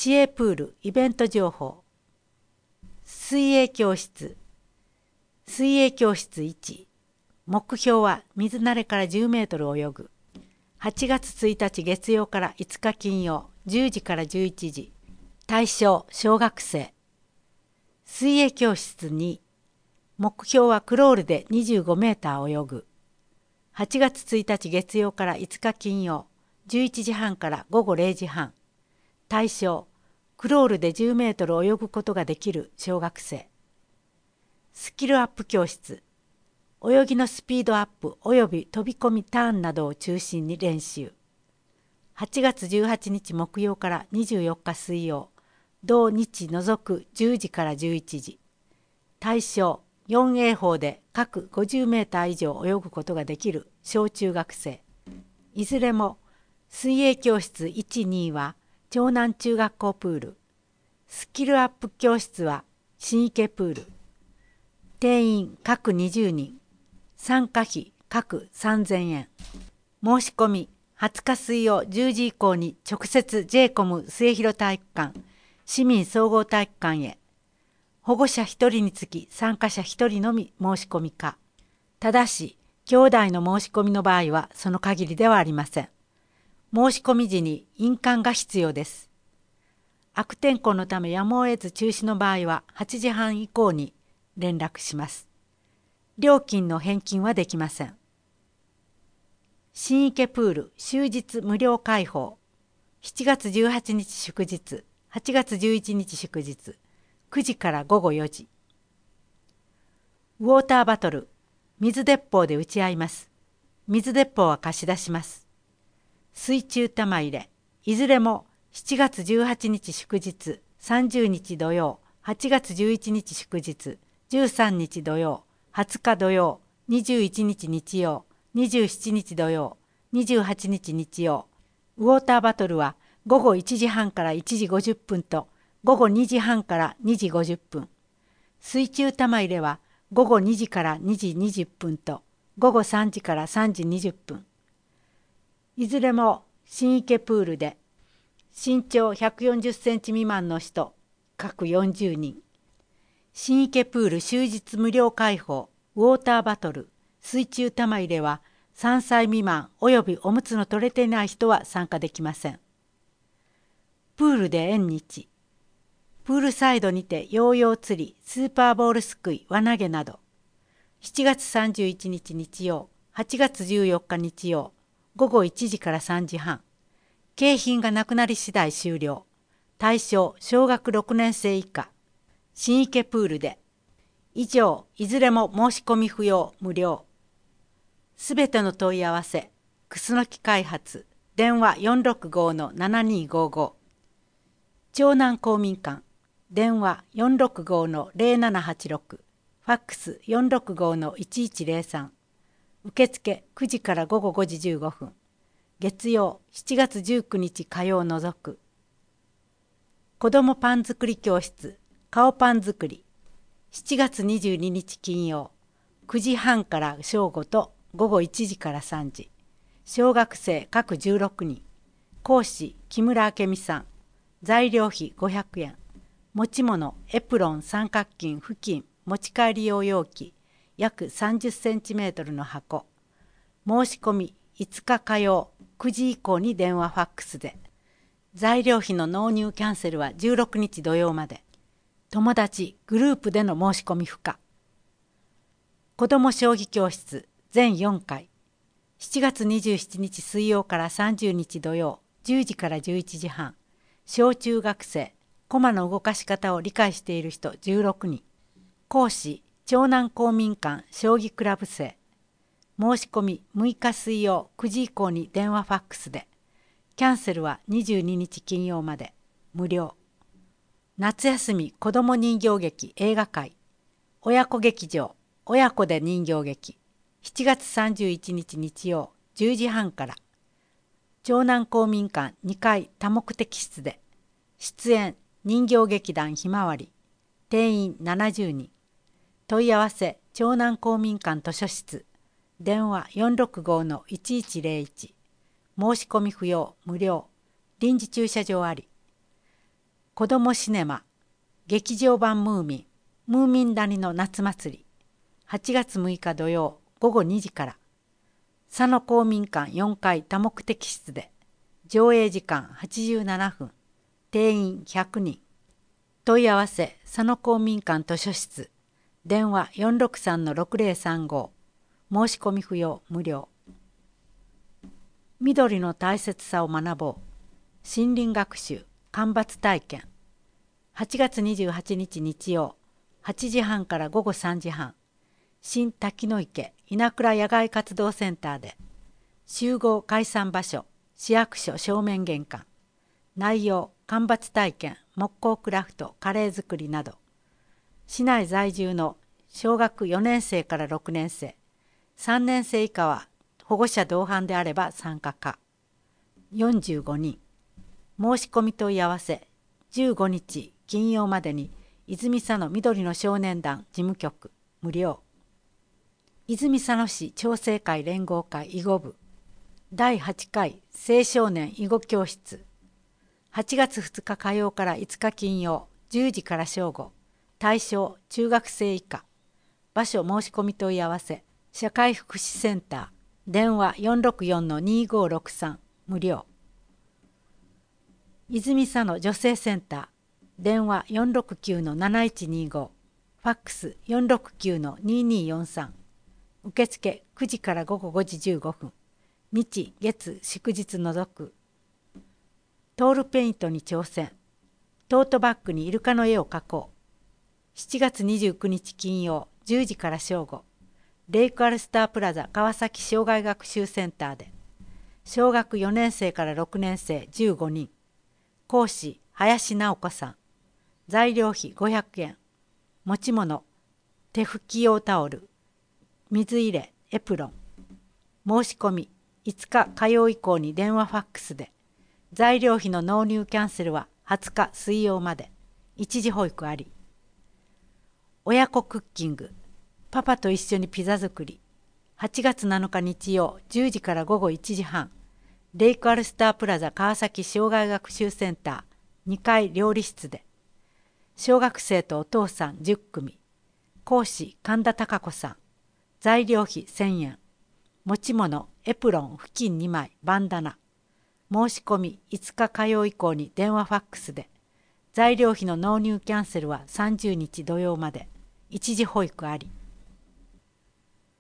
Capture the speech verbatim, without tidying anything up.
市営プールイベント情報。水泳教室。水泳教室いち。目標は水慣れからじゅうメートル泳ぐ。はちがつついたち月曜からいつか金曜、じゅうじからじゅういちじ。対象小学生。水泳教室に。目標はクロールでにじゅうごメーター泳ぐ。はちがつついたち月曜からいつか金曜、じゅういちじはんからごごれいじはん。対象クロールでじゅうメートル泳ぐことができる小学生。スキルアップ教室。泳ぎのスピードアップおよび飛び込みターンなどを中心に練習。はちがつじゅうはちにち木曜からにじゅうよっか水曜、同日除くじゅうじからじゅういちじ。対象よんエー法で各ごじゅうメーター以上泳ぐことができる小中学生。いずれも水泳教室いち、には長南中学校プール。スキルアップ教室は新池プール。定員各にじゅうにん。参加費各さんぜんえん。申し込みはつか水曜じゅうじ以降に直接 ジェイコム 末広体育館、市民総合体育館へ。保護者ひとりにつき参加者ひとりのみ申し込みか。ただし、兄弟の申し込みの場合はその限りではありません。申し込み時に印鑑が必要です。悪天候のためやむを得ず中止の場合ははちじはん以降に連絡します。料金の返金はできません。新池プール終日無料開放。しちがつじゅうはちにち祝日、はちがつじゅういちにち祝日、くじからごごよじ。ウォーターバトル、水鉄砲で打ち合います。水鉄砲は貸し出します。水中玉入れ、いずれもしちがつじゅうはちにち祝日、さんじゅうにち土曜、はちがつじゅういちにち祝日、じゅうさんにち土曜、はつか土曜、にじゅういちにち日曜、にじゅうしちにち土曜、にじゅうはちにち日曜。ウォーターバトルはごごいちじはんからいちじごじゅっぷんとごごにじはんからにじごじゅっぷん。水中玉入れはごごにじからにじにじゅっぷんとごごさんじからさんじにじゅっぷん。いずれも新池プールで身長ひゃくよんじゅっセンチ未満の人各よんじゅうにん。新池プール終日無料開放ウォーターバトル水中玉入れはさんさい未満およびおむつの取れていない人は参加できません。プールで縁日。プールサイドにてヨーヨー釣り、スーパーボールすくい、輪投げなど。しちがつさんじゅういちにち日曜、はちがつじゅうよっか日曜、ごごいちじからさんじはん。景品がなくなり次第終了。対象小学ろくねんせい以下。新池プールで。以上、いずれも申し込み不要、無料。すべての問い合わせ、くすのき開発、電話 よんろくごのななにごご。長南公民館、電話 よんろくごのぜろななはちろく、ファックス よんろくごのいちいちぜろさん。受付くじからごごごじじゅうごふん。月曜しちがつじゅうくにち火曜除く。子どもパン作り教室、顔パン作り。しちがつにじゅうににち金曜、くじはんから正午とごごいちじからさんじ。小学生各じゅうろくにん。講師木村明美さん。材料費ごひゃくえん。持ち物エプロン三角巾布巾持ち帰り用容器約さんじゅっセンチメートルの箱。申し込みいつか火曜くじ以降に電話ファックスで。材料費の納入キャンセルはじゅうろくにち土曜まで。友達グループでの申し込み不可。子ども将棋教室全よんかい。しちがつにじゅうしちにち水曜からさんじゅうにち土曜じゅうじからじゅういちじはん。小中学生駒の動かし方を理解している人じゅうろくにん。講師長南公民館将棋クラブ生。申し込みむいか水曜くじ以降に電話ファックスで。キャンセルはにじゅうににち金曜まで。無料。夏休み子ども人形劇映画会。親子劇場親子で人形劇。しちがつさんじゅういちにち日曜じゅうじはんから。長南公民館にかい多目的室で。出演人形劇団ひまわり。定員ななじゅうにん。問い合わせ長南公民館図書室。電話 よんろくごのいちいちぜろいち。申し込み不要無料。臨時駐車場あり。 子どもシネマ劇場版ムーミンムーミン谷の夏祭りはちがつむいか土曜ごごにじから佐野公民館よんかい多目的室で上映時間はちじゅうななふん定員ひゃくにん問い合わせ佐野公民館図書室電話 よんろくさんのろくぜろさんご 申し込み不要無料緑の大切さを学ぼう森林学習間伐体験はちがつにじゅうはちにち日曜はちじはんからごごさんじはん新滝の池稲倉野外活動センターで集合解散場所市役所正面玄関内容間伐体験木工クラフトカレー作りなど市内在住の小学よねんせいからろくねんせいさんねんせい以下は保護者同伴であれば参加可よんじゅうごにん申し込み問い合わせじゅうごにち金曜までに泉佐野緑の少年団事務局無料泉佐野市調整会連合会囲碁部だいはちかい青少年囲碁教室はちがつふつか火曜からいつか金曜じゅうじから正午対象中学生以下場所申し込み問い合わせ社会福祉センター電話 よんろくよんのにごろくさん 無料泉佐野女性センター電話 よんろくきゅうのなないちにご ファックス よんろくきゅうのにによんさん受付くじからごごごじじゅうごふん日月祝日除くトールペイントに挑戦トートバッグにイルカの絵を描こうしちがつにじゅうくにち金曜じゅうじから正午レイクアルスタープラザ川崎障害学習センターで小学よねんせいからろくねんせいじゅうごにん講師林直子さん材料費ごひゃくえん持ち物手拭き用タオル水入れエプロン申し込みいつか火曜以降に電話ファックスで材料費の納入キャンセルははつか水曜まで一時保育あり親子クッキングパパと一緒にピザ作りはちがつなのか日曜じゅうじからごごいちじはんレイクアルスタープラザ川崎障害学習センターにかい料理室で小学生とお父さんじゅっくみ講師神田貴子さん材料費せんえん持ち物エプロン布巾にまいバンダナ申し込みいつか火曜以降に電話ファックスで材料費の納入キャンセルはさんじゅうにち土曜まで一時保育あり